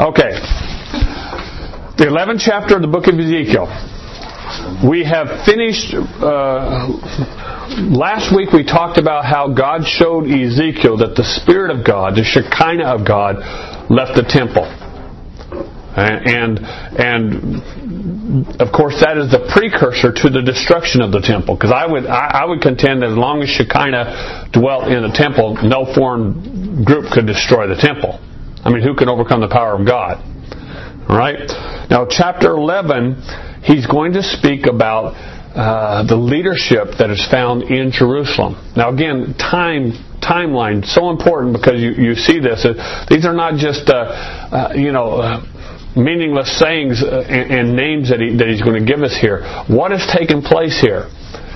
Okay. The 11th chapter of the book of Ezekiel. We have finished, last week we talked about how God showed Ezekiel that the Spirit of God, the Shekinah of God, left the temple. And of course that is the precursor to the destruction of the temple. Because I would contend that as long as Shekinah dwelt in the temple, no foreign group could destroy the temple. I mean, who can overcome the power of God? All right? Now, chapter 11, he's going to speak about the leadership that is found in Jerusalem. Now, again, timeline, so important because you see this. These are not just, meaningless sayings and names that he's going to give us here. What has taken place here?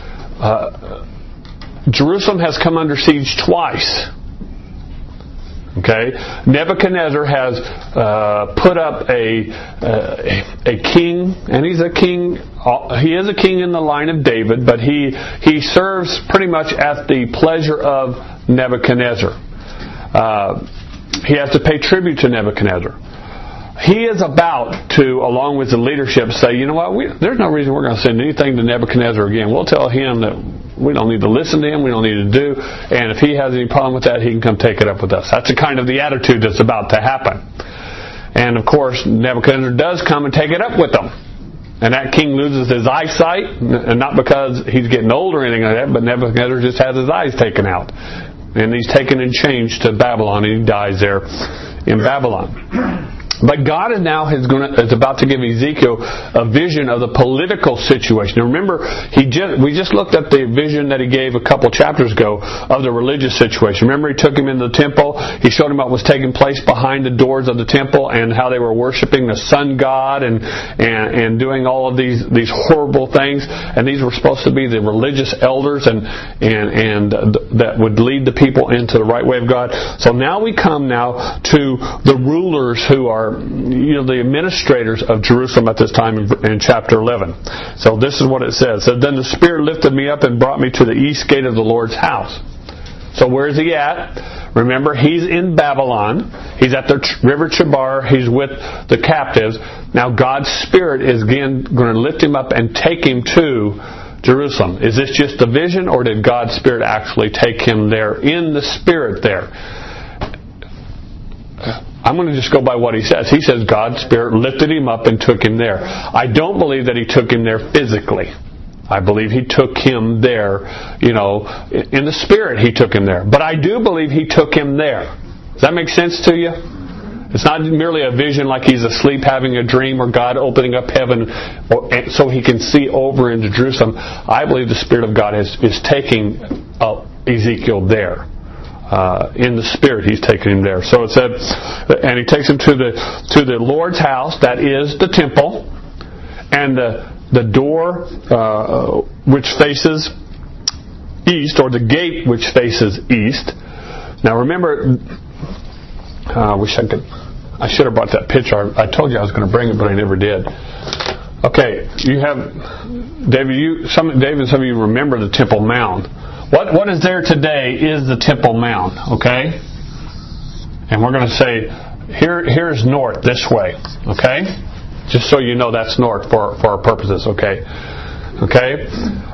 Jerusalem has come under siege twice. Okay, Nebuchadnezzar has put up a king, and he's a king. He is a king in the line of David, but he serves pretty much at the pleasure of Nebuchadnezzar. He has to pay tribute to Nebuchadnezzar. He is about to, along with the leadership, say, you know what, there's no reason we're going to send anything to Nebuchadnezzar again. We'll tell him that we don't need to listen to him, we don't need to do, and if he has any problem with that, he can come take it up with us. That's the kind of the attitude that's about to happen. And of course, Nebuchadnezzar does come and take it up with them. And that king loses his eyesight, and not because he's getting old or anything like that, but Nebuchadnezzar just has his eyes taken out. And he's taken in chains to Babylon, and he dies there in Babylon. But God is about to give Ezekiel a vision of the political situation. Now remember, we just looked at the vision that he gave a couple chapters ago of the religious situation. Remember, he took him into the temple. He showed him what was taking place behind the doors of the temple and how they were worshiping the sun god and doing all of these horrible things. And these were supposed to be the religious elders and that would lead the people into the right way of God. So now we come to the rulers who are the administrators of Jerusalem at this time in chapter 11. So this is what it says. So then the Spirit lifted me up and brought me to the east gate of the Lord's house. So where is he at? Remember, he's in Babylon. He's at the river Chebar. He's with the captives. Now God's Spirit is again going to lift him up and take him to Jerusalem. Is this just a vision, or did God's Spirit actually take him there in the Spirit there? I'm going to just go by what he says. He says God's Spirit lifted him up and took him there. I don't believe that he took him there physically. I believe he took him there, in the Spirit he took him there. But I do believe he took him there. Does that make sense to you? It's not merely a vision like he's asleep having a dream or God opening up heaven so he can see over into Jerusalem. I believe the Spirit of God is taking Ezekiel there. In the Spirit he's taking him there. So it said, and he takes him to the Lord's house, that is the temple, and the door which faces east, or the gate which faces east. Now remember, I should have brought that picture. I told you I was going to bring it, but I never did. Okay, you have David. Some of you remember the Temple Mount. What is there today is the Temple Mount, okay? And we're going to say, here's north, this way, okay? Just so you know that's north for our purposes, okay? Okay?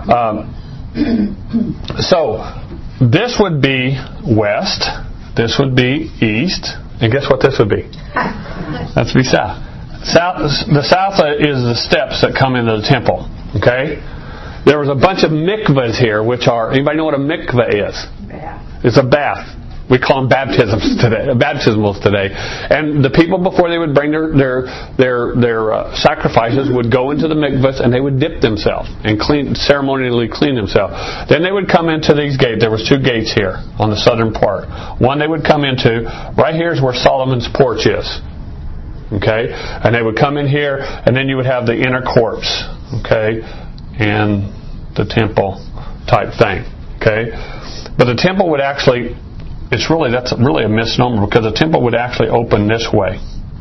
So, this would be west, this would be east, and guess what this would be? That's be south. The south is the steps that come into the temple, okay? There was a bunch of mikvahs here, which are, anybody know what a mikvah is? Bath. It's a bath. We call them baptismals today. And the people, before they would bring their sacrifices, would go into the mikvahs and they would dip themselves and ceremonially clean themselves. Then they would come into these gates. There was two gates here on the southern part. One they would come into, right here is where Solomon's porch is. Okay? And they would come in here, and then you would have the inner courts. Okay? And the temple type thing. Okay? But the temple would actually, that's really a misnomer, because the temple would actually open this way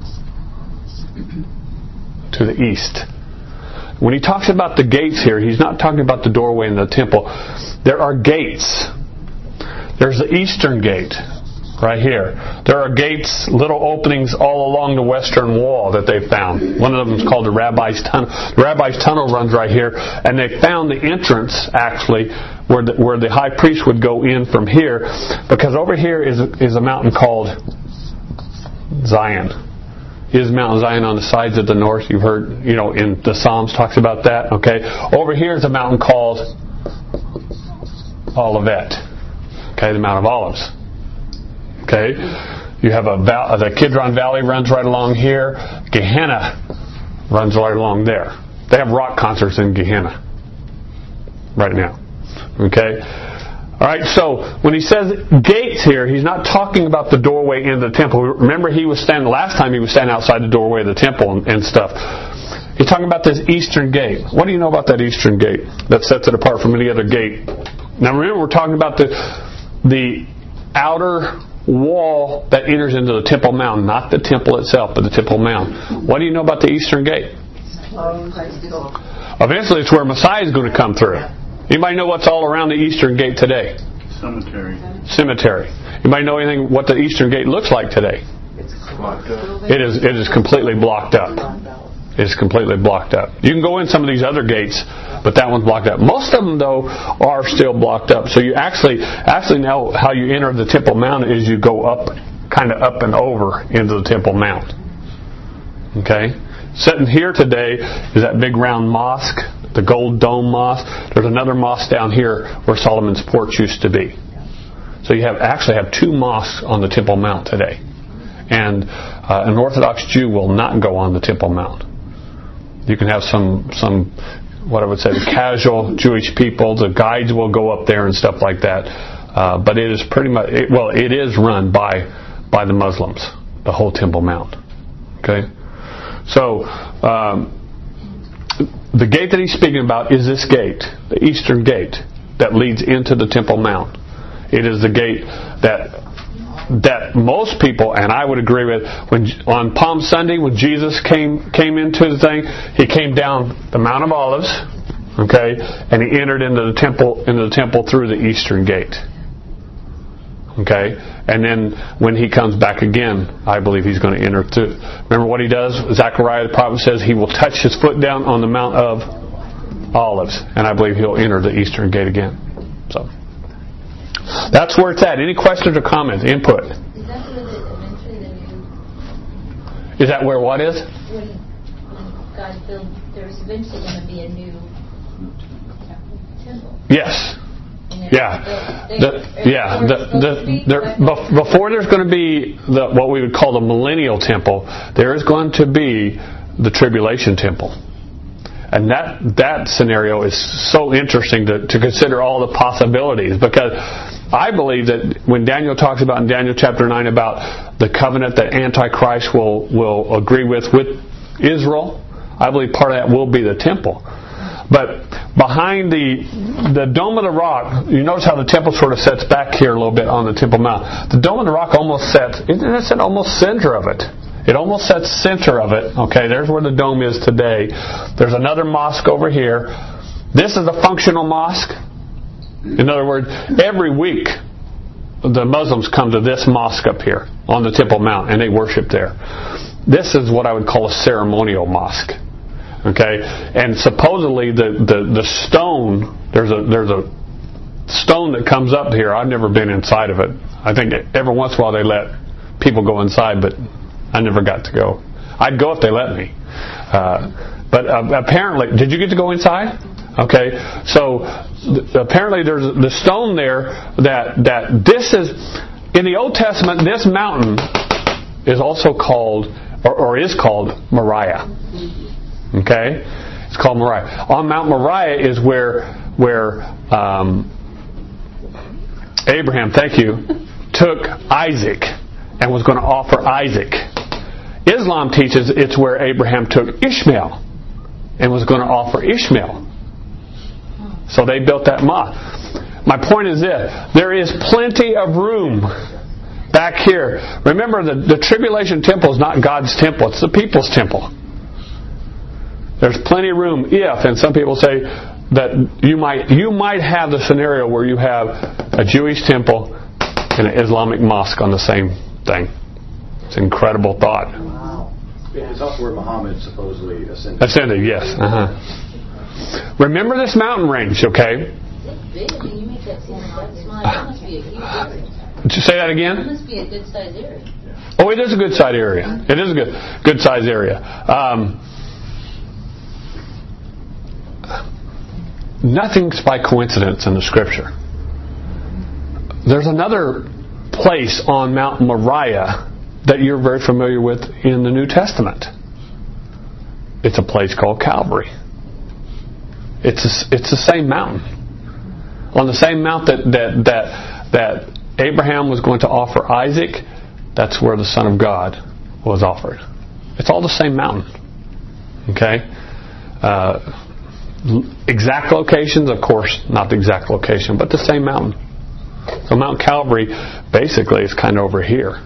to the east. When he talks about the gates here, he's not talking about the doorway in the temple. There are gates. There's the eastern gate. right here. There are gates, little openings all along the western wall that they found. One of them is called the Rabbi's Tunnel. The Rabbi's Tunnel runs right here, and they found the entrance, actually, where the high priest would go in from here, because over here is a mountain called Zion. Is Mount Zion on the sides of the north? You've heard, in the Psalms talks about that. Okay. Over here is a mountain called Olivet. Okay, the Mount of Olives. Okay. You have the Kidron Valley runs right along here. Gehenna runs right along there. They have rock concerts in Gehenna right now. Okay. All right, so when he says gates here, he's not talking about the doorway into the temple. Remember, last time he was standing outside the doorway of the temple and stuff. He's talking about this eastern gate. What do you know about that eastern gate that sets it apart from any other gate? Now remember, we're talking about the outer wall that enters into the Temple Mount, not the temple itself, but the Temple Mount. What do you know about the eastern gate? Eventually, it's where Messiah is going to come through. Anybody know what's all around the eastern gate today? Cemetery. Anybody know anything what the eastern gate looks like today? It's blocked up. It is completely blocked up. It's completely blocked up. You can go in some of these other gates, but that one's blocked up. Most of them, though, are still blocked up. So you actually know how you enter the Temple Mount is you go up, kind of up and over into the Temple Mount. Okay? Sitting here today is that big round mosque, the Gold Dome Mosque. There's another mosque down here where Solomon's Porch used to be. So you actually have two mosques on the Temple Mount today. And an Orthodox Jew will not go on the Temple Mount. You can have some what I would say, the casual Jewish people, the guides will go up there and stuff like that. But it is pretty much, it is run by the Muslims, the whole Temple Mount. Okay? So, the gate that he's speaking about is this gate, the eastern gate that leads into the Temple Mount. It is the gate that most people, and I would agree with, when on Palm Sunday when Jesus came into the thing, he came down the Mount of Olives, okay, and he entered into the temple through the eastern gate. Okay? And then when he comes back again, I believe he's going to enter through. Remember what he does? Zechariah the prophet says he will touch his foot down on the Mount of Olives. And I believe he'll enter the eastern gate again. So that's where it's at. Any questions or comments? Input? Is that where eventually the new... Is that where what is? When God built, there's eventually going to be a new temple. Yes. Before there's going to be what we would call the millennial temple, there is going to be the tribulation temple. And that scenario is so interesting to consider all the possibilities, because I believe that when Daniel talks about in Daniel chapter 9 about the covenant that Antichrist will agree with Israel, I believe part of that will be the temple. But behind the Dome of the Rock, you notice how the temple sort of sets back here a little bit on the Temple Mount. The Dome of the Rock almost sets, it's at almost center of it. It almost sets center of it. Okay, there's where the dome is today. There's another mosque over here. This is a functional mosque. In other words, every week the Muslims come to this mosque up here on the Temple Mount and they worship there. This is what I would call a ceremonial mosque. Okay, and supposedly the stone, there's a stone that comes up here. I've never been inside of it. I think every once in a while they let people go inside, but I never got to go. I'd go if they let me. But apparently, did you get to go inside? Okay, so apparently there's the stone there that this is, in the Old Testament, this mountain is also called, or is called Moriah. Okay? It's called Moriah. On Mount Moriah is where Abraham, thank you, took Isaac and was going to offer Isaac. Islam teaches it's where Abraham took Ishmael and was going to offer Ishmael. So they built that mosque. My point is this: there is plenty of room back here. Remember, the tribulation temple is not God's temple, it's the people's temple. There's plenty of room and some people say that you might have the scenario where you have a Jewish temple and an Islamic mosque on the same thing. It's an incredible thought. Wow. It's also where Muhammad supposedly ascended. Ascended, yes. Remember this mountain range, okay? It's big. I mean, you make that seem quite small. That must be a huge area. Did you say that again? That must be a good sized area. Oh, it is a good size area. It is a good size area. Nothing's by coincidence in the Scripture. There's another place on Mount Moriah that you're very familiar with in the New Testament. It's a place called Calvary. It's the same mountain. On the same mount that Abraham was going to offer Isaac, that's where the Son of God was offered. It's all the same mountain. Okay? Exact locations, of course, not the exact location, but the same mountain. So Mount Calvary basically is kind of over here.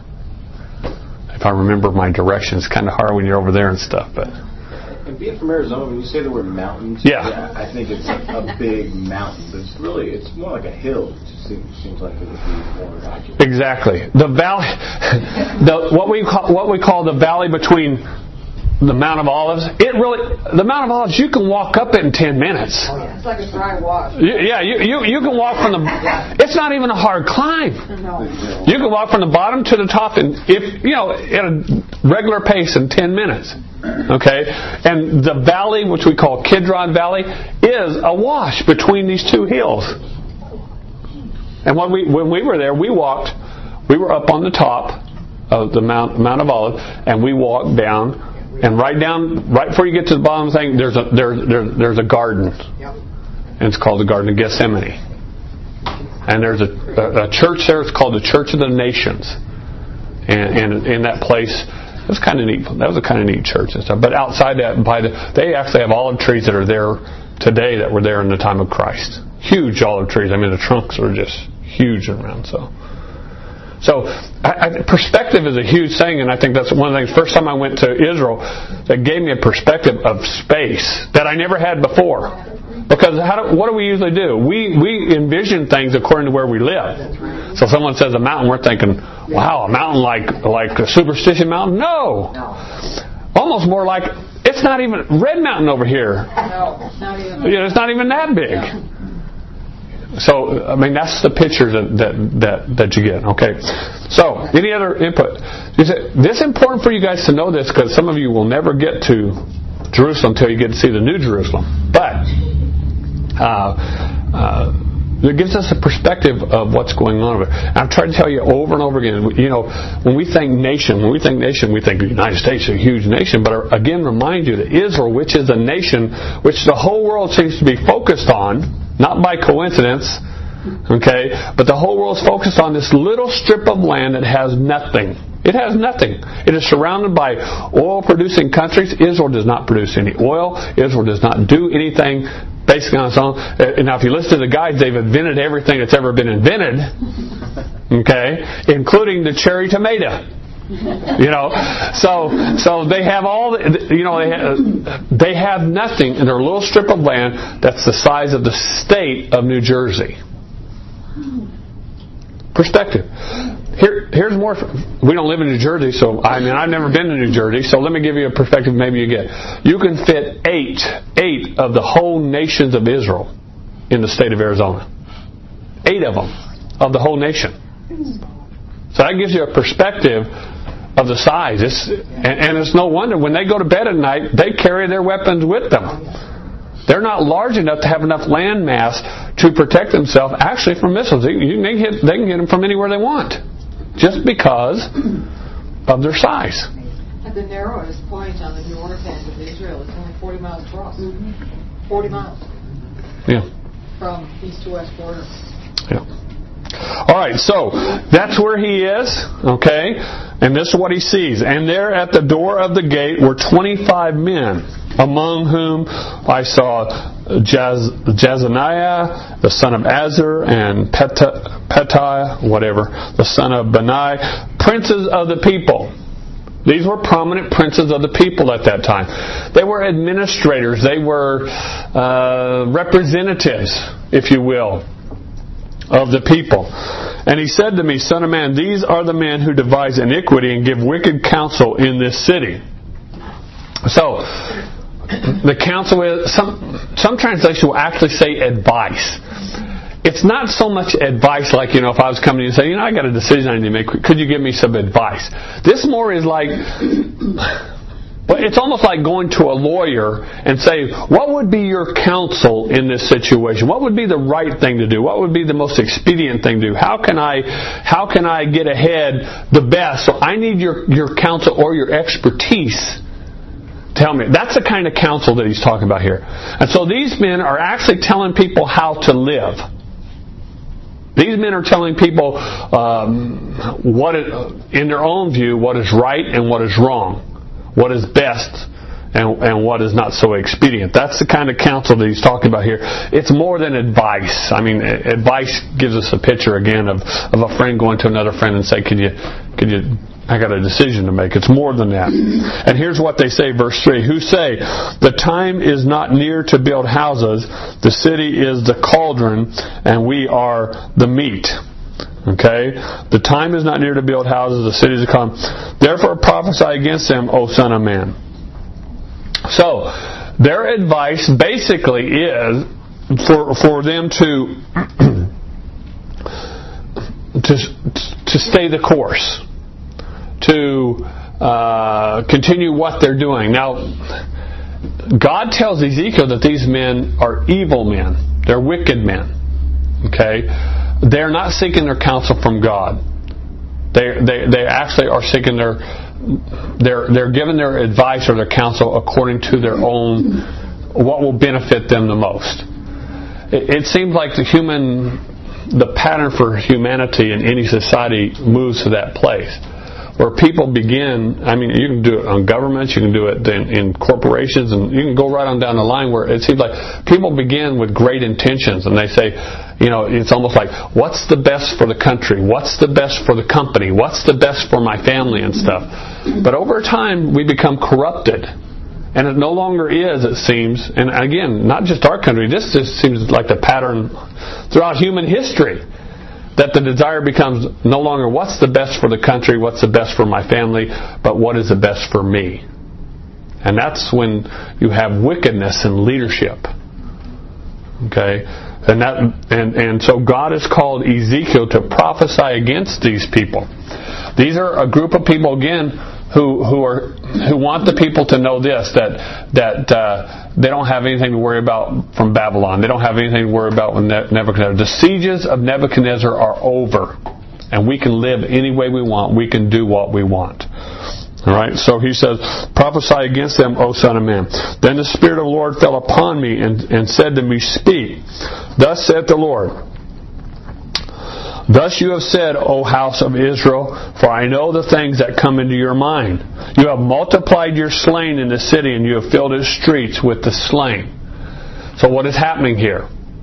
If I remember my directions, it's kind of hard when you're over there and stuff, but. And being from Arizona, when you say the word mountains, yeah I think it's a big mountain, but it's more like a hill. It just seems like it would be more accurate. Exactly. The valley, what we call the valley between the Mount of Olives. The Mount of Olives, you can walk up it in 10 minutes. Oh, yeah. It's like a dry walk. Yeah, you can walk from the. It's not even a hard climb. No. You can walk from the bottom to the top, and at a regular pace in 10 minutes. Okay, and the valley, which we call Kidron Valley, is a wash between these two hills. And when we were there, we were up on the top of the Mount of Olives, and we walked down. And right before you get to the bottom of the thing, there's a garden. Yep. And it's called the Garden of Gethsemane. And there's a church there. It's called the Church of the Nations. And in that place, it was kind of neat. That was a kind of neat church and stuff. But outside that, they actually have olive trees that are there today that were there in the time of Christ. Huge olive trees. I mean, the trunks are just huge around. So perspective is a huge thing, and I think that's one of the things. First time I went to Israel, that gave me a perspective of space that I never had before. Because what do we usually do? We envision things according to where we live. So if someone says a mountain, we're thinking, wow, a mountain like a Superstition Mountain? No. Almost more like, it's not even Red Mountain over here. No, not even. It's not even that big. So, I mean, that's the picture that you get. Okay. So, any other input? This is important for you guys to know this, because some of you will never get to Jerusalem until you get to see the New Jerusalem. But it gives us a perspective of what's going on over there. And I've tried to tell you over and over again, when we think nation, we think the United States is a huge nation. But again, remind you that Israel, which is a nation which the whole world seems to be focused on, not by coincidence, okay, but the whole world's focused on this little strip of land that has nothing. It has nothing. It is surrounded by oil-producing countries. Israel does not produce any oil. Israel does not do anything basically on its own. Now, if you listen to the guides, they've invented everything that's ever been invented, okay, including the cherry tomato. So they have they have nothing in their little strip of land that's the size of the state of New Jersey. Perspective. Here's more. We don't live in New Jersey, so I've never been to New Jersey. So let me give you a perspective. Maybe you get. You can fit eight of the whole nations of Israel in the state of Arizona. 8 of them of the whole nation. So that gives you a perspective of the size. And it's no wonder when they go to bed at night, they carry their weapons with them. They're not large enough to have enough land mass to protect themselves actually from missiles. They can hit them from anywhere they want, just because of their size. At the narrowest point on the north end of Israel, it's only 40 miles across. 40 miles. Yeah. From east to west border. Yeah. All right, so that's where he is, okay? And this is what he sees. And there at the door of the gate were 25 men, among whom I saw Jazaniah, the son of Azur, and Petah, the son of Benai, princes of the people. These were prominent princes of the people at that time. They were administrators. They were representatives, if you will, of the people. And he said to me, Son of man, these are the men who devise iniquity and give wicked counsel in this city. So, the counsel is, some translations will actually say advice. It's not so much advice like, if I was coming to you and saying, I got a decision I need to make. Could you give me some advice? This more is like, well, it's almost like going to a lawyer and say, what would be your counsel in this situation? What would be the right thing to do? What would be the most expedient thing to do? How can I get ahead the best? So I need your counsel or your expertise. Tell me. That's the kind of counsel that he's talking about here. And so these men are actually telling people how to live. These men are telling people in their own view, what is right and what is wrong, what is best and what is not so expedient. That's the kind of counsel that he's talking about here. It's more than advice. I mean, advice gives us a picture again of a friend going to another friend and say, "Could you? I got a decision to make." It's more than that. And here's what they say, verse 3. Who say, the time is not near to build houses, the city is the cauldron, and we are the meat. Okay? The time is not near to build houses, the city is the cauldron. Therefore prophesy against them, O Son of Man. So, their advice basically is for them to stay the course. To continue what they're doing. Now, God tells Ezekiel that these men are evil men. They're wicked men. Okay? They're not seeking their counsel from God. They actually are seeking they're giving their advice or their counsel according to their own, what will benefit them the most. It seems like the pattern for humanity in any society moves to that place. Where people begin, you can do it on governments, you can do it in corporations, and you can go right on down the line where it seems like people begin with great intentions, and they say, it's almost like, what's the best for the country? What's the best for the company? What's the best for my family and stuff? But over time, we become corrupted. And it no longer is, it seems, and again, not just our country, this just seems like the pattern throughout human history. That the desire becomes no longer what's the best for the country, what's the best for my family, but what is the best for me. And that's when you have wickedness in leadership. Okay? And so God has called Ezekiel to prophesy against these people. These are a group of people, again, who want the people to know this, that they don't have anything to worry about from Babylon. They don't have anything to worry about with Nebuchadnezzar. The sieges of Nebuchadnezzar are over, and we can live any way we want. We can do what we want. All right. So he says, "Prophesy against them, O Son of Man." Then the Spirit of the Lord fell upon me and said to me, "Speak. Thus saith the Lord. Thus you have said, O house of Israel, for I know the things that come into your mind. You have multiplied your slain in the city, and you have filled its streets with the slain." So what is happening here?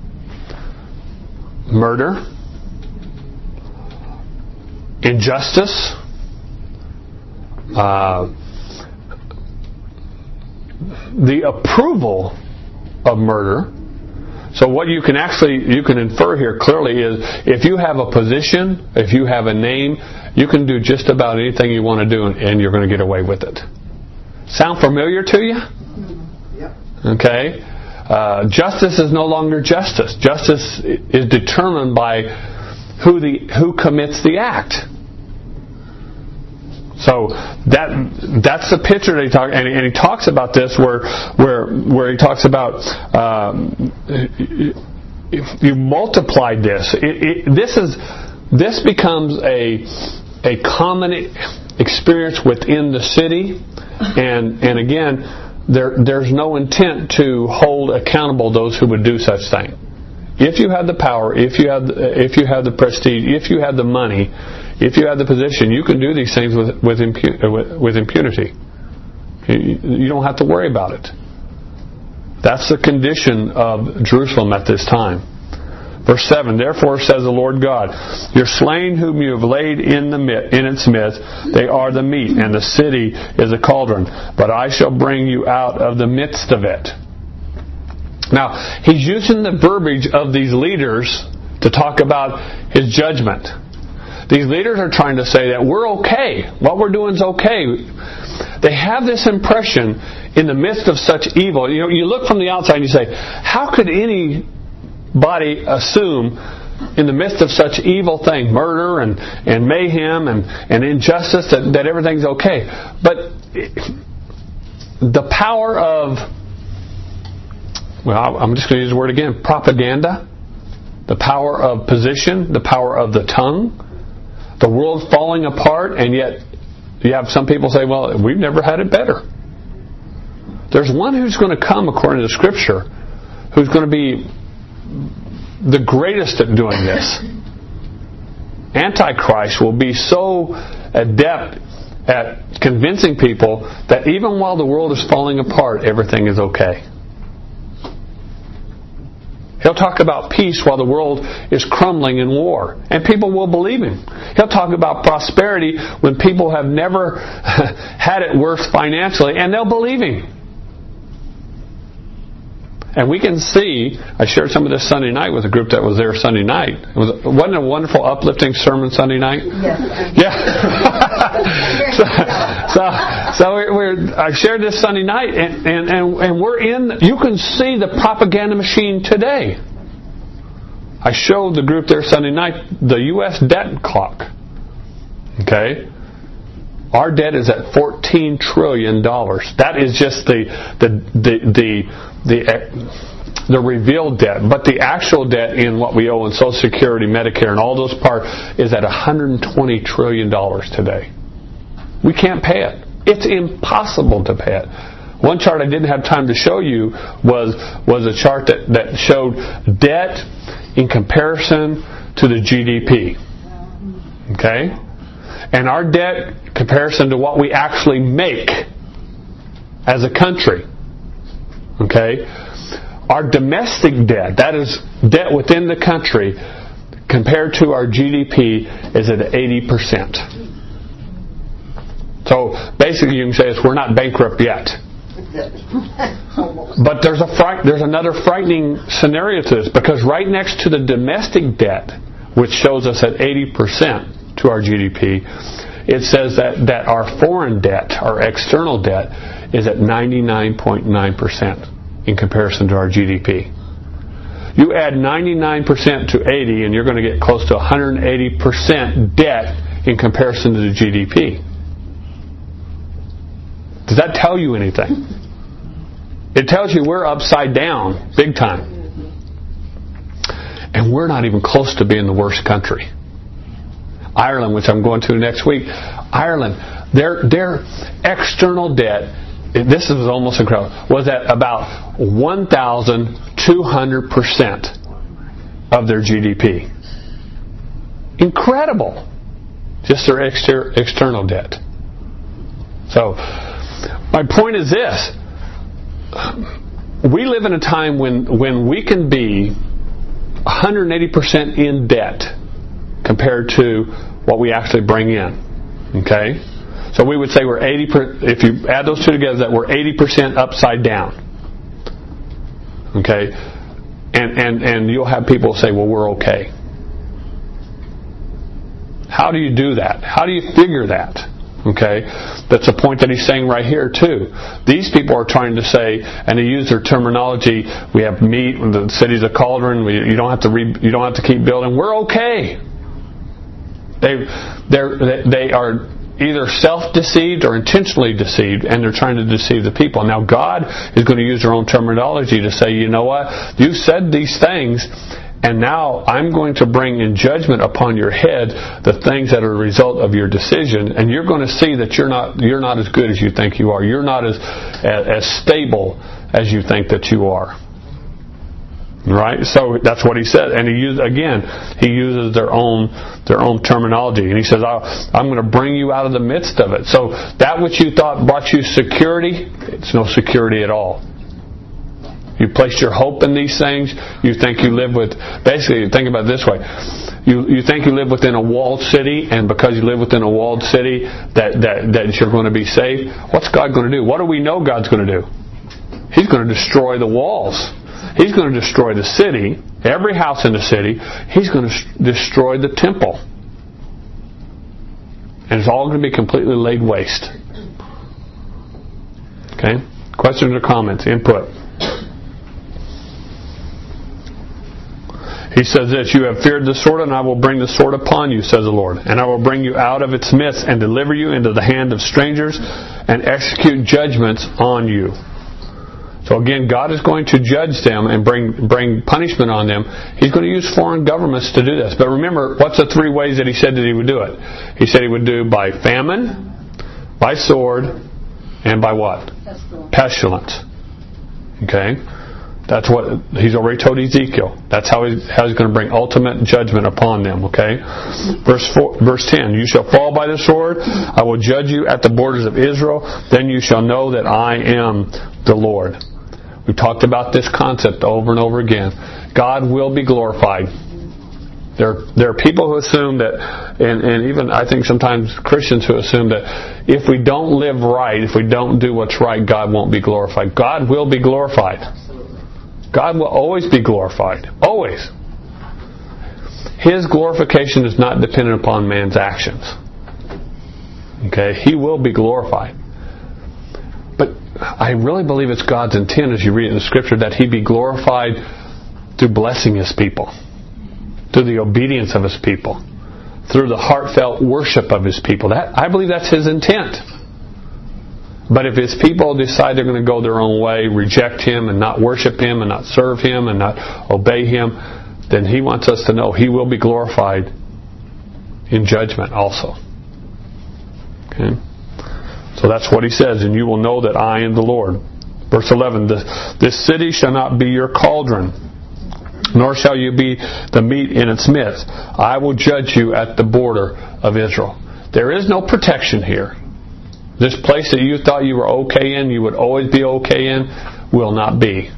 Murder, injustice, the approval of murder. So what you can infer here clearly is if you have a position, if you have a name, you can do just about anything you want to do and you're going to get away with it. Sound familiar to you? Yep. Okay. Justice is no longer justice. Justice is determined by who commits the act. So that's the picture that he talks, and he talks about this where he talks about if you multiplied this. This becomes a common experience within the city, and again, there's no intent to hold accountable those who would do such thing. If you have the power, if you have the prestige, if you have the money, if you have the position, you can do these things with impunity. You don't have to worry about it. That's the condition of Jerusalem at this time. Verse 7, "Therefore says the Lord God, your slain whom you have laid in its midst, they are the meat, and the city is a cauldron. But I shall bring you out of the midst of it." Now, he's using the verbiage of these leaders to talk about his judgment. These leaders are trying to say that we're okay. What we're doing is okay. They have this impression in the midst of such evil. You know, you look from the outside and you say, how could anybody assume in the midst of such evil thing, murder and mayhem and injustice, that everything's okay? But the power of, well, I'm just going to use the word again, propaganda, the power of position, the power of the tongue, the world falling apart, and yet you have some people say, well, we've never had it better. There's one who's going to come, according to the Scripture, who's going to be the greatest at doing this. Antichrist will be so adept at convincing people that even while the world is falling apart, everything is okay. He'll talk about peace while the world is crumbling in war, and people will believe him. He'll talk about prosperity when people have never had it worse financially, and they'll believe him. And we can see, I shared some of this Sunday night with a group that was there Sunday night. Wasn't it a wonderful, uplifting sermon Sunday night? Yes. Yeah. I shared this Sunday night, and we're in. You can see the propaganda machine today. I showed the group there Sunday night the U.S. debt clock. Okay. Our debt is at $14 trillion. That is just the revealed debt. But the actual debt in what we owe in Social Security, Medicare, and all those parts is at $120 trillion today. We can't pay it. It's impossible to pay it. One chart I didn't have time to show you was a chart that showed debt in comparison to the GDP. Okay? And our debt in comparison to what we actually make as a country. Okay? Our domestic debt, that is debt within the country, compared to our GDP, is at 80%. So basically you can say we're not bankrupt yet. But there's another frightening scenario to this, because right next to the domestic debt, which shows us at 80% to our GDP, it says that our foreign debt, our external debt, is at 99.9% in comparison to our GDP. You add 99% to 80 and you're going to get close to 180% debt in comparison to the GDP. Does that tell you anything? It tells you we're upside down, big time. And we're not even close to being the worst country. Ireland, which I'm going to next week, Ireland, their external debt, this is almost incredible, was at about 1,200% of their GDP. Incredible. Just their external debt. So, my point is this. We live in a time when we can be 180% in debt compared to what we actually bring in. Okay? So we would say we're 80%, if you add those two together, that we're 80% upside down. Okay? And you'll have people say, well, we're okay. How do you do that? How do you figure that? Okay? That's a point that he's saying right here too. These people are trying to say, and they use their terminology, we have meat, the city's a cauldron, you don't have to keep building. We're okay. They are either self-deceived or intentionally deceived, and they're trying to deceive the people. Now God is going to use their own terminology to say, you know what? You said these things, and now I'm going to bring in judgment upon your head the things that are a result of your decision, and you're going to see that you're not as good as you think you are. You're not as stable as you think that you are. Right? So that's what he said. And he uses their own terminology. And he says, I'm going to bring you out of the midst of it. So that which you thought brought you security, it's no security at all. You placed your hope in these things. You think you live with, basically, think about it this way. You think you live within a walled city, and because you live within a walled city, that you're going to be safe. What's God going to do? What do we know God's going to do? He's going to destroy the walls. He's going to destroy the city, every house in the city. He's going to destroy the temple. And it's all going to be completely laid waste. Okay? Questions or comments? Input. He says this, you have feared the sword, and I will bring the sword upon you, says the Lord. And I will bring you out of its midst and deliver you into the hand of strangers and execute judgments on you. So again, God is going to judge them and bring punishment on them. He's going to use foreign governments to do this. But remember, what's the three ways that He said that He would do it? He said He would do by famine, by sword, and by what? Pestilence. Okay? That's what He's already told Ezekiel. That's how He's going to bring ultimate judgment upon them. Okay? Verse 10, you shall fall by the sword. I will judge you at the borders of Israel. Then you shall know that I am the Lord. We've talked about this concept over and over again. God will be glorified. There are people who assume that, and even I think sometimes Christians who assume that if we don't live right, if we don't do what's right, God won't be glorified. God will be glorified. God will always be glorified. Always. His glorification is not dependent upon man's actions. Okay? He will be glorified. But I really believe it's God's intent, as you read in the Scripture, that He be glorified through blessing His people, through the obedience of His people, through the heartfelt worship of His people. I believe that's His intent. But if His people decide they're going to go their own way, reject Him and not worship Him and not serve Him and not obey Him, then He wants us to know He will be glorified in judgment also. Okay? So that's what He says, and you will know that I am the Lord. Verse 11, this city shall not be your cauldron, nor shall you be the meat in its midst. I will judge you at the border of Israel. There is no protection here. This place that you thought you were okay in, you would always be okay in, will not be.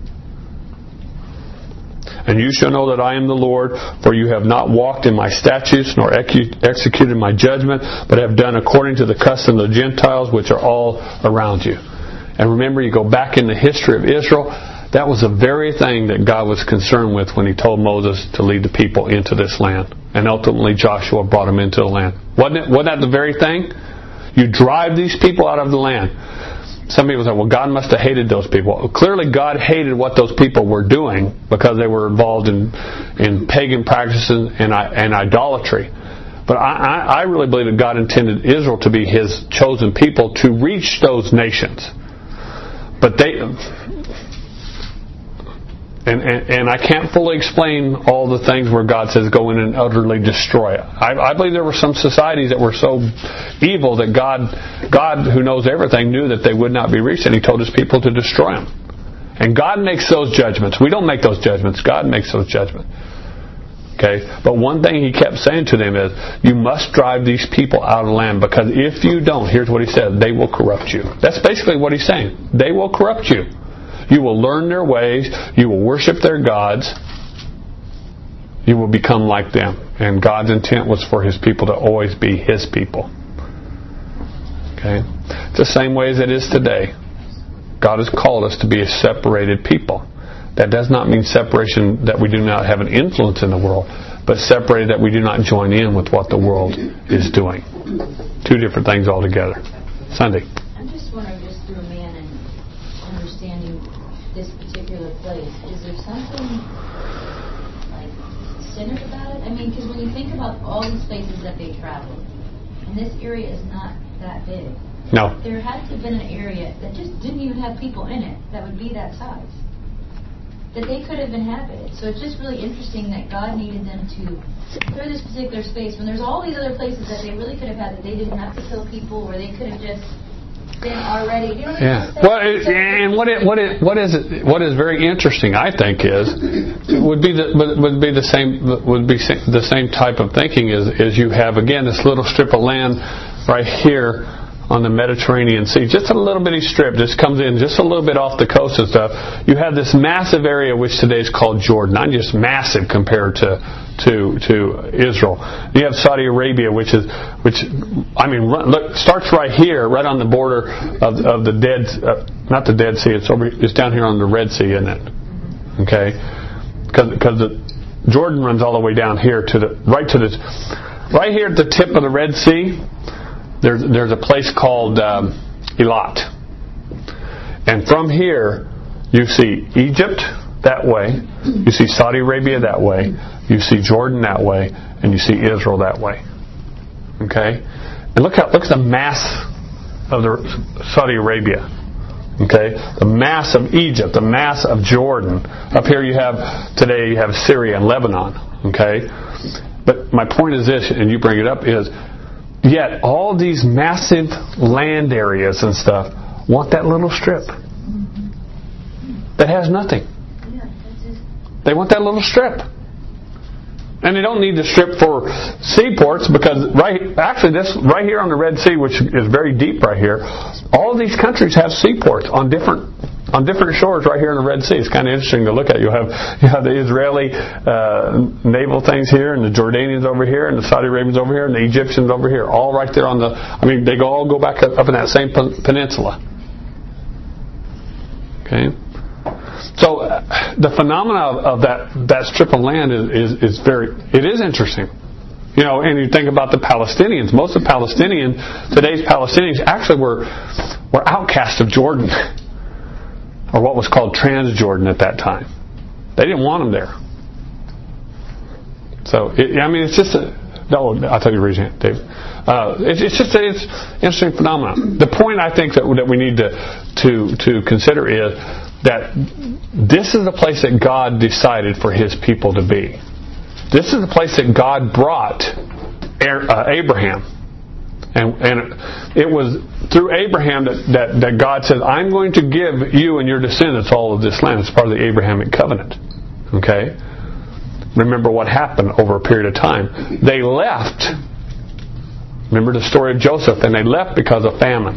And you shall know that I am the Lord, for you have not walked in my statutes, nor executed my judgment, but have done according to the custom of the Gentiles, which are all around you. And remember, you go back in the history of Israel, that was the very thing that God was concerned with when He told Moses to lead the people into this land. And ultimately Joshua brought them into the land. Wasn't that the very thing? You drive these people out of the land. Some people say, well, God must have hated those people. Well, clearly God hated what those people were doing because they were involved in pagan practices and idolatry. But I really believe that God intended Israel to be His chosen people to reach those nations. But And I can't fully explain all the things where God says go in and utterly destroy it. I believe there were some societies that were so evil that God, who knows everything, knew that they would not be reached, and He told His people to destroy them. And God makes those judgments. We don't make those judgments. God makes those judgments. Okay? But one thing He kept saying to them is, you must drive these people out of the land, because if you don't, here's what He said, they will corrupt you. That's basically what He's saying. They will corrupt you. You will learn their ways. You will worship their gods. You will become like them. And God's intent was for His people to always be His people. Okay? It's the same way as it is today. God has called us to be a separated people. That does not mean separation that we do not have an influence in the world, but separated that we do not join in with what the world is doing. Two different things altogether. Sunday. I'm just wondering, just through a man and understanding this particular place, is there something like centered about it? I mean, because when you think about all these places that they traveled, and this area is not that big. No. There had to have been an area that just didn't even have people in it that would be that size, that they could have inhabited. So it's just really interesting that God needed them to through this particular space when there's all these other places that they really could have had that they didn't have to kill people, or they could have just been already. You know what yeah. Well, and what is very interesting, I think, would be the same type of thinking is you have again this little strip of land right here on the Mediterranean Sea, just a little bitty strip, just comes in just a little bit off the coast and stuff. You have this massive area which today is called Jordan, not just massive compared to Israel. You have Saudi Arabia, which starts right here, right on the border of the not the Dead Sea. It's down here on the Red Sea, isn't it? Okay, because Jordan runs all the way down here right to the right here at the tip of the Red Sea, there's a place called Elat. And from here, you see Egypt that way, you see Saudi Arabia that way, you see Jordan that way, and you see Israel that way. Okay? And look at the mass of the Saudi Arabia. Okay? The mass of Egypt, the mass of Jordan. Up here you have Syria and Lebanon. Okay? But my point is this, and you bring it up, is yet all these massive land areas and stuff want that little strip that has nothing. They want that little strip. And they don't need the strip for seaports, because right here on the Red Sea, which is very deep right here, all these countries have seaports on different shores right here in the Red Sea. It's kind of interesting to look at. You have the Israeli naval things here, and the Jordanians over here, and the Saudi Arabians over here, and the Egyptians over here, all right there on they all go back up in that same peninsula. Okay. So the phenomena of that strip of land is interesting. You know, and you think about the Palestinians. Most of today's Palestinians actually were outcasts of Jordan, or what was called Transjordan at that time. They didn't want them there. So it's just I'll tell you, raise your hand, Dave. It's interesting phenomenon. The point I think that we need to consider is that this is the place that God decided for His people to be. This is the place that God brought Abraham. And it was through Abraham that God said, I'm going to give you and your descendants all of this land. It's part of the Abrahamic covenant. Okay? Remember what happened over a period of time. They left. Remember the story of Joseph, and they left because of famine.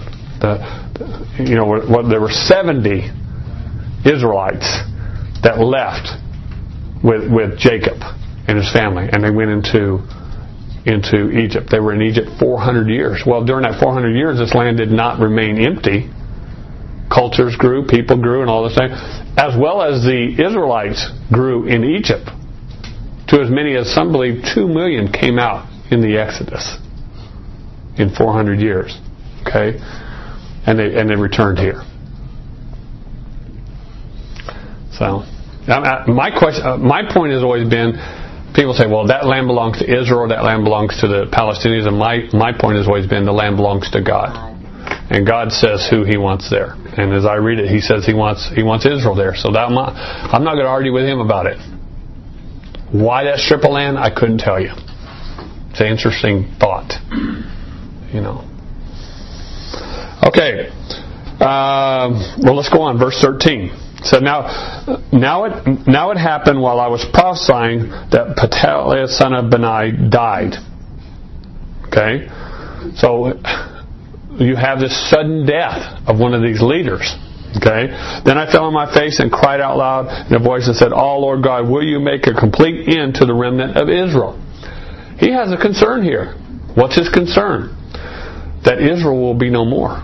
There were 70 Israelites that left with Jacob and his family, and they went into Egypt. They were in Egypt 400 years. Well, during that 400 years, this land did not remain empty. Cultures grew, people grew, and all this thing, as well as the Israelites grew in Egypt. To as many as some believe 2 million came out in the Exodus in 400 years. Okay, and they returned here. So, my point has always been, people say, well, that land belongs to Israel, that land belongs to the Palestinians, and my point has always been, the land belongs to God. And God says who He wants there. And as I read it, He says He wants Israel there. So I'm not going to argue with Him about it. Why that strip of land, I couldn't tell you. It's an interesting thought. Okay. Well, let's go on. Verse 13. So now it happened while I was prophesying that Petaliah son of Benai died. Okay? So you have this sudden death of one of these leaders. Okay? Then I fell on my face and cried out loud in a voice and said, "Oh Lord God, will you make a complete end to the remnant of Israel?" He has a concern here. What's his concern? That Israel will be no more.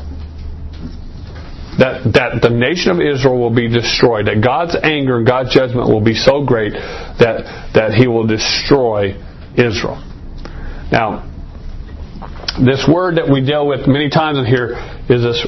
That the nation of Israel will be destroyed. That God's anger and God's judgment will be so great that He will destroy Israel. Now, this word that we deal with many times in here is this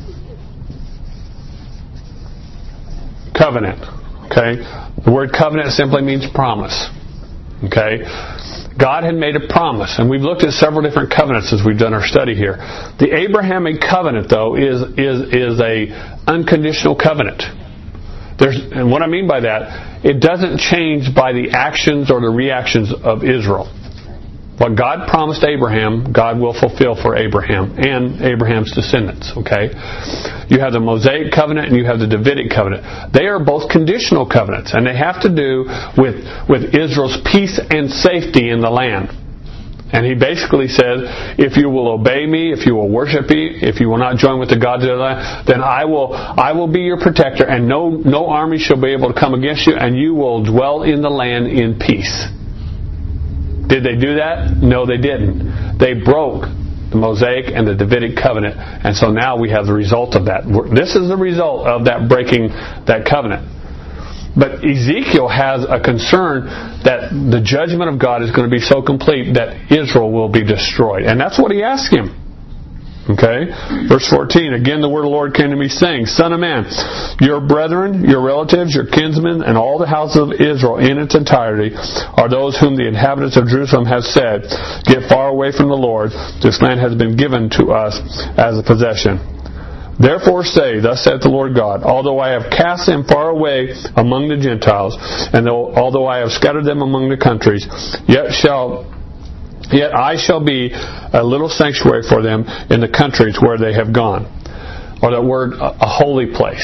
covenant. Okay? The word covenant simply means promise. Okay? God had made a promise, and we've looked at several different covenants as we've done our study here. The Abrahamic covenant, though, is a unconditional covenant. And what I mean by that, it doesn't change by the actions or the reactions of Israel. What God promised Abraham, God will fulfill for Abraham and Abraham's descendants. Okay? You have the Mosaic covenant and you have the Davidic covenant. They are both conditional covenants, and they have to do with Israel's peace and safety in the land. And he basically says, if you will obey me, if you will worship me, if you will not join with the gods of the land, then I will be your protector, and no army shall be able to come against you, and you will dwell in the land in peace. Did they do that? No, they didn't. They broke the Mosaic and the Davidic covenant, and so now we have the result of that. This is the result of that breaking that covenant. But But Ezekiel has a concern that the judgment of God is going to be so complete that Israel will be destroyed. And that's what he asked him. Okay? Verse 14, again the word of the Lord came to me saying, Son of man, your brethren, your relatives, your kinsmen, and all the houses of Israel in its entirety are those whom the inhabitants of Jerusalem have said, Get far away from the Lord, this land has been given to us as a possession. Therefore say, Thus saith the Lord God, although I have cast them far away among the Gentiles, and although I have scattered them among the countries, Yet I shall be a little sanctuary for them in the countries where they have gone. Or that word, a holy place.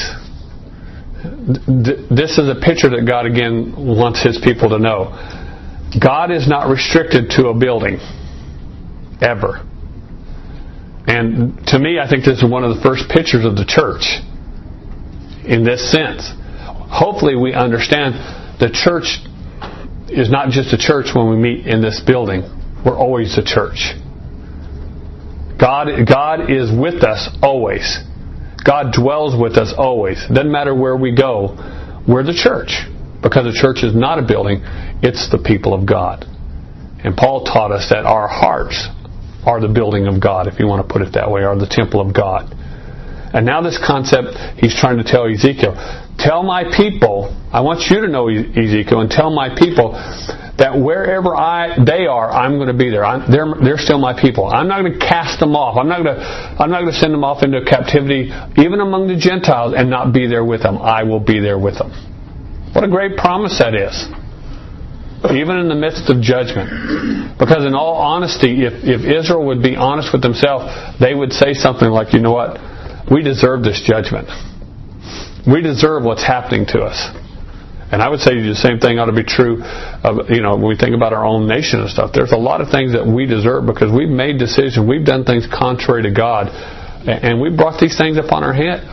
This is a picture that God again wants His people to know. God is not restricted to a building. Ever. And to me, I think this is one of the first pictures of the church. In this sense. Hopefully we understand the church is not just a church when we meet in this building. We're always a church. God is with us always. God dwells with us always. Doesn't matter where we go. We're the church. Because the church is not a building. It's the people of God. And Paul taught us that our hearts are the building of God, if you want to put it that way, are the temple of God. And now this concept he's trying to tell Ezekiel. Tell my people, I want you to know, Ezekiel, and tell my people that wherever they are, I'm going to be there. They're still my people. I'm not going to cast them off. I'm not going to send them off into captivity, even among the Gentiles, and not be there with them. I will be there with them. What a great promise that is. Even in the midst of judgment. Because in all honesty, if Israel would be honest with themselves, they would say something like, you know what? We deserve this judgment. We deserve what's happening to us. And I would say the same thing ought to be true of, when we think about our own nation and stuff. There's a lot of things that we deserve because we've made decisions. We've done things contrary to God. And we brought these things upon our head.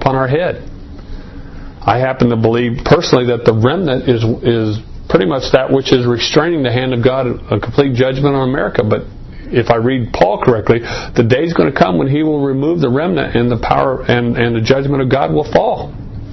I happen to believe personally that the remnant is pretty much that which is restraining the hand of God, a complete judgment on America. But if I read Paul correctly, the day's going to come when he will remove the remnant and the power and the judgment of God will fall.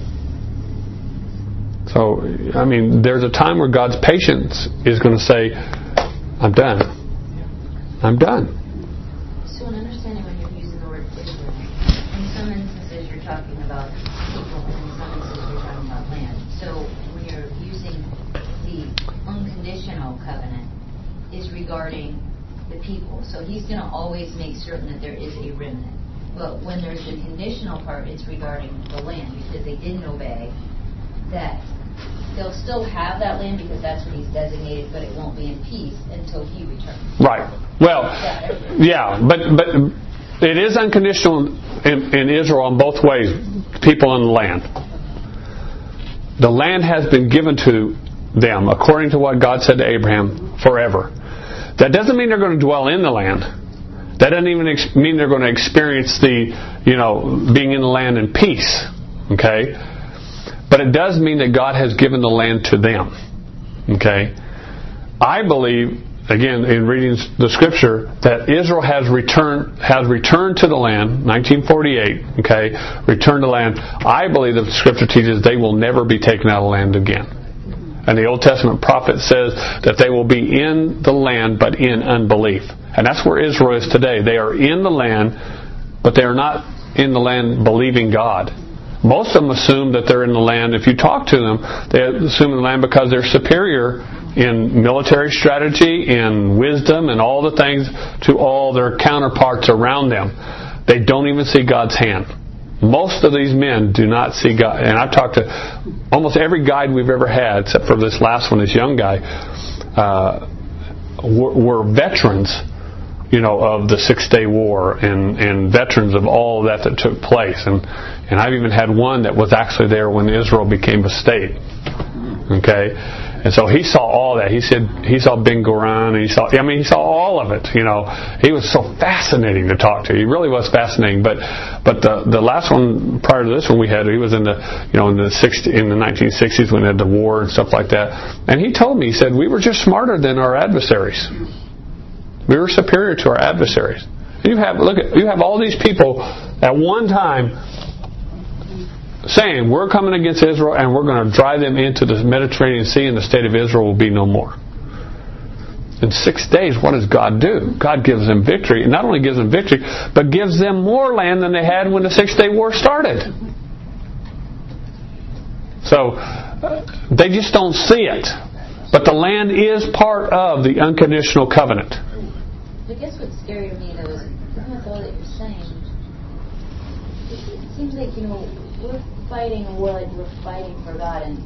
So, there's a time where God's patience is going to say, I'm done. I'm done. So in understanding when you're using the word Israel, in some instances you're talking about people, and in some instances you're talking about land. So when you're using the unconditional covenant, is regarding the people. So He's going to always make certain that there is a remnant. But when there's the conditional part, it's regarding the land, because they didn't obey, that they'll still have that land because that's what He's designated, but it won't be in peace until He returns. Right. Well, yeah, but it is unconditional in Israel in both ways, people and the land. The land has been given to them according to what God said to Abraham forever. That doesn't mean they're going to dwell in the land. That doesn't even mean they're going to experience the, being in the land in peace. Okay? But it does mean that God has given the land to them. Okay? I believe, again, in reading the Scripture, that Israel has returned to the land, 1948, okay, returned to land. I believe that the Scripture teaches they will never be taken out of the land again. And the Old Testament prophet says that they will be in the land, but in unbelief. And that's where Israel is today. They are in the land, but they are not in the land believing God. Most of them assume that they're in the land. If you talk to them, they assume the land because they're superior in military strategy, in wisdom, and all the things to all their counterparts around them. They don't even see God's hand. Most of these men do not see God. And I've talked to almost every guide we've ever had, except for this last one, this young guy, were veterans, of the 6-Day War and veterans of all that took place. And I've even had one that was actually there when Israel became a state. Okay? And so he saw all that. He said he saw Ben Gurion, and he saw all of it. He was so fascinating to talk to. He really was fascinating. But the last one prior to this one we had, he was in the in the 1960s when they had the war and stuff like that. And he told me, he said, we were just smarter than our adversaries. We were superior to our adversaries. You have all these people at one time saying, we're coming against Israel and we're going to drive them into the Mediterranean Sea and the state of Israel will be no more. In 6 days, what does God do? God gives them victory. And not only gives them victory, but gives them more land than they had when the 6-day war started. So, they just don't see it. But the land is part of the unconditional covenant. I guess what's scary to me, though, is with all that you're saying, it seems like, we're fighting a war like we're fighting for God, and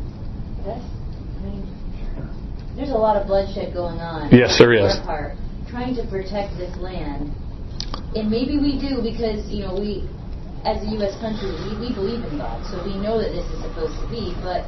there's a lot of bloodshed going on. Yes, there is. Our part, trying to protect this land. And maybe we do because, we, as a U.S. country, we believe in God, so we know that this is supposed to be, but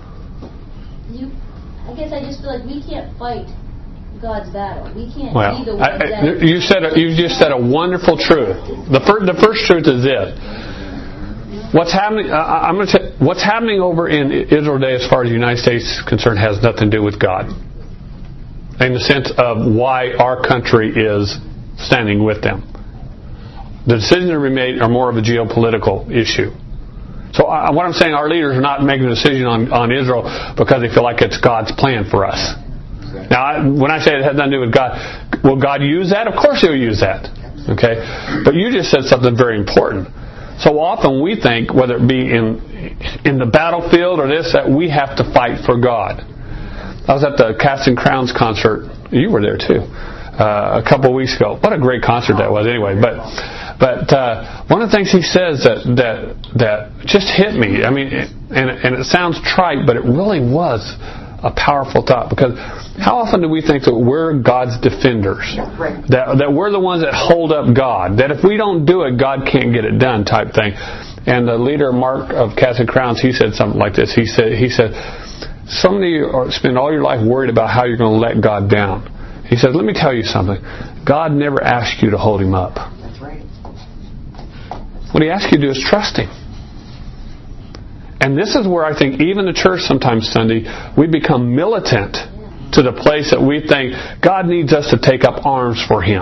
I guess I just feel like we can't fight God's battle. We can't be the ones that... You just said a wonderful truth. The first truth is this. What's happening? I'm going to say what's happening over in Israel today, as far as the United States is concerned, has nothing to do with God, in the sense of why our country is standing with them. The decisions that we made are more of a geopolitical issue. So what I'm saying, our leaders are not making a decision on Israel because they feel like it's God's plan for us. Now, when I say it has nothing to do with God, will God use that? Of course He'll use that. Okay, but you just said something very important. So often we think, whether it be in the battlefield or that we have to fight for God. I was at the Casting Crowns concert. You were there too, a couple of weeks ago. What a great concert that was, anyway. But one of the things he says that just hit me. I mean, and it sounds trite, but it really was a powerful thought, because how often do we think that we're God's defenders? That we're the ones that hold up God. That if we don't do it, God can't get it done, type thing. And the leader, Mark of Casting Crowns, he said something like this. He said, so many of you spend all your life worried about how you're going to let God down. He said, let me tell you something. God never asked you to hold Him up. That's right. What He asks you to do is trust Him. And this is where I think even the church sometimes, Sunday, we become militant to the place that we think God needs us to take up arms for Him.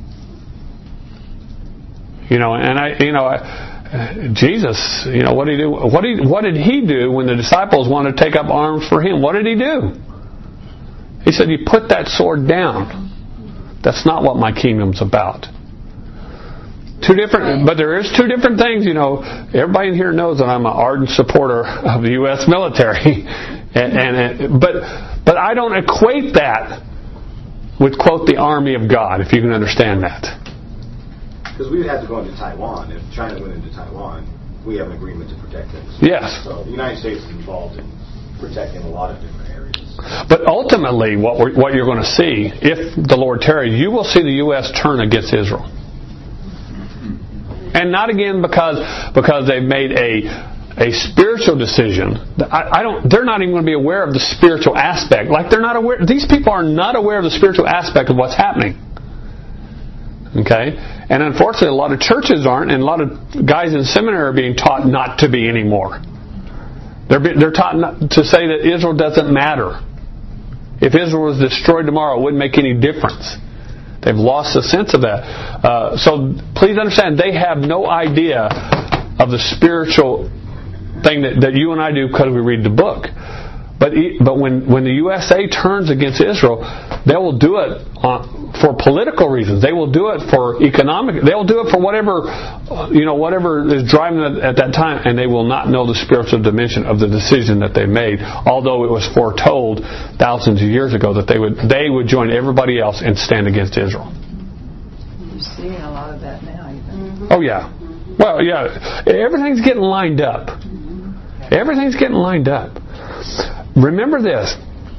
Jesus, what did He do? What did He do when the disciples wanted to take up arms for Him? What did He do? He said, you put that sword down. That's not what my kingdom's about. But there is two different things. Everybody in here knows that I'm an ardent supporter of the U.S. military, but I don't equate that with, quote, the army of God, if you can understand that. Because we would have to go into Taiwan. If China went into Taiwan, we have an agreement to protect them. Yes. So the United States is involved in protecting a lot of different areas. But ultimately, what you're going to see, if the Lord tarries, you will see the U.S. turn against Israel. And not again because they've made a spiritual decision. They're not even going to be aware of the spiritual aspect. Like they're not aware. These people are not aware of the spiritual aspect of what's happening. Okay, and unfortunately, a lot of churches aren't, and a lot of guys in seminary are being taught not to be anymore. They're taught not to say that Israel doesn't matter. If Israel was destroyed tomorrow, it wouldn't make any difference. They've lost the sense of that. So please understand, they have no idea of the spiritual thing that you and I do because we read the book. But when the USA turns against Israel, they will do it for political reasons. They will do it for economic. They will do it for whatever is driving it at that time, and they will not know the spiritual dimension of the decision that they made. Although it was foretold thousands of years ago that they would join everybody else and stand against Israel. You're seeing a lot of that now, even. Oh yeah. Well, yeah. Everything's getting lined up. Everything's getting lined up. Remember this.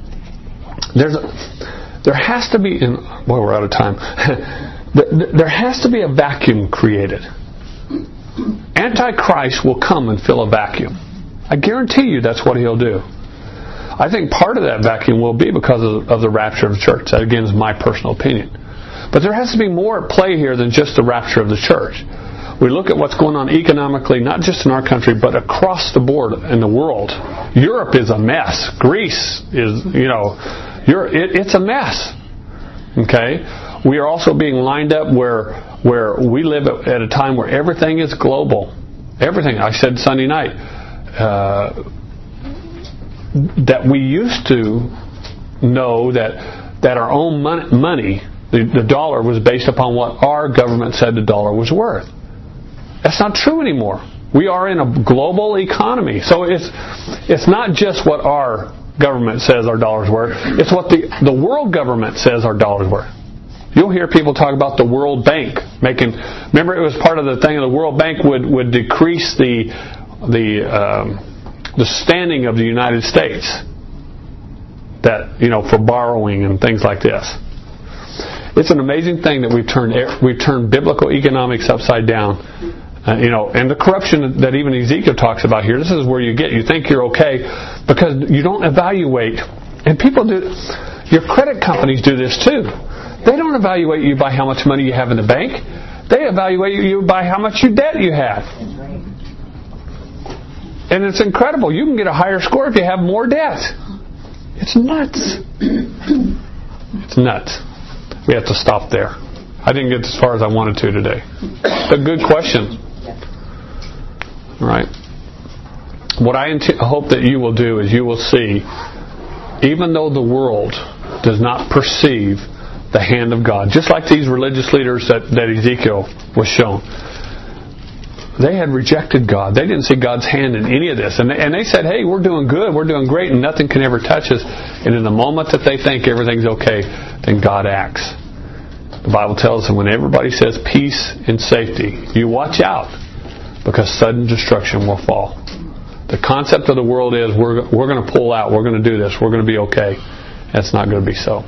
There has to be, we're out of time. There has to be a vacuum created. Antichrist will come and fill a vacuum. I guarantee you that's what he'll do. I think part of that vacuum will be because of the rapture of the church. That again is my personal opinion. But there has to be more at play here than just the rapture of the church. We look at what's going on economically, not just in our country, but across the board in the world. Europe is a mess. Greece is, it's a mess. Okay? We are also being lined up where we live at a time where everything is global. Everything. I said Sunday night, that we used to know that our own money, the dollar, was based upon what our government said the dollar was worth. That's not true anymore. We are in a global economy. So it's not just what our government says our dollar's worth. It's what the world government says our dollar's worth. You'll hear people talk about the World Bank remember, it was part of the thing. The World Bank would decrease the standing of the United States, that for borrowing and things like this. It's an amazing thing that we've turned biblical economics upside down. And the corruption that even Ezekiel talks about here. This is where you think you're okay because you don't evaluate. And people do. Your credit companies do this too. They don't evaluate you by how much money you have in the bank. They evaluate you by how much debt you have. And it's incredible. You can get a higher score if you have more debt. It's nuts. It's nuts. We have to stop there. I didn't get as far as I wanted to today. But good question. All right. What I hope that you will do is you will see, even though the world does not perceive the hand of God, just like these religious leaders that Ezekiel was shown, they had rejected God. They didn't see God's hand in any of this. And they said, hey, we're doing good, we're doing great, and nothing can ever touch us. And in the moment that they think everything's okay, then God acts. The Bible tells us when everybody says peace and safety, you watch out, because sudden destruction will fall. The concept of the world is we're going to pull out, we're going to do this, we're going to be okay. That's not going to be so.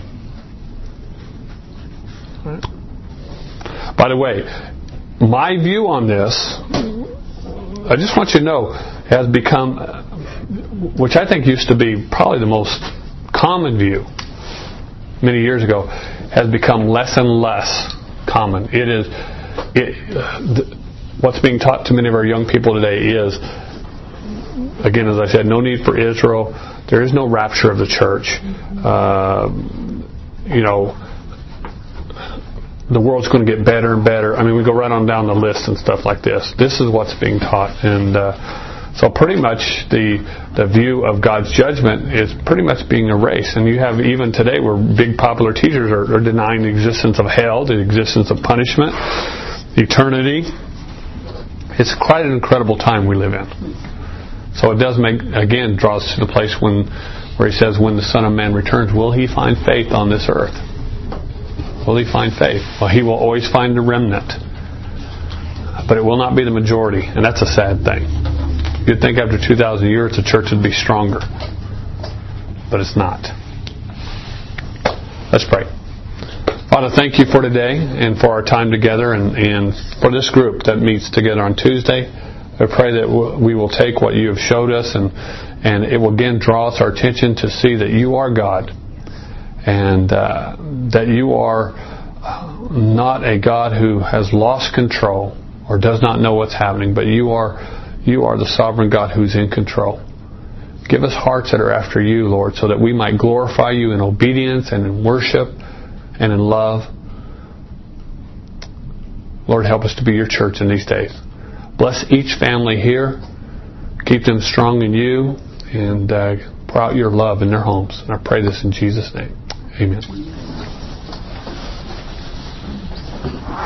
By the way, my view on this, I just want you to know, has become, which I think used to be probably the most common view many years ago, has become less and less common. What's being taught to many of our young people today is, again, as I said, no need for Israel. There is no rapture of the church. The world's going to get better and better. I mean, we go right on down the list and stuff like this. This is what's being taught. And so pretty much the view of God's judgment is pretty much being erased. And you have even today where big popular teachers are denying the existence of hell, the existence of punishment, eternity. It's quite an incredible time we live in. So it does draws to the place where he says, when the Son of Man returns, will he find faith on this earth? Will he find faith? Well, he will always find a remnant. But it will not be the majority. And that's a sad thing. You'd think after 2,000 years the church would be stronger. But it's not. Let's pray. Father, thank you for today and for our time together and for this group that meets together on Tuesday. I pray that we will take what you have showed us and it will again draw us our attention to see that you are God. And that you are not a God who has lost control or does not know what's happening, but you are the sovereign God who's in control. Give us hearts that are after you, Lord, so that we might glorify you in obedience and in worship and in love. Lord, help us to be your church in these days. Bless each family here. Keep them strong in you and pour out your love in their homes. And I pray this in Jesus' name. Amen.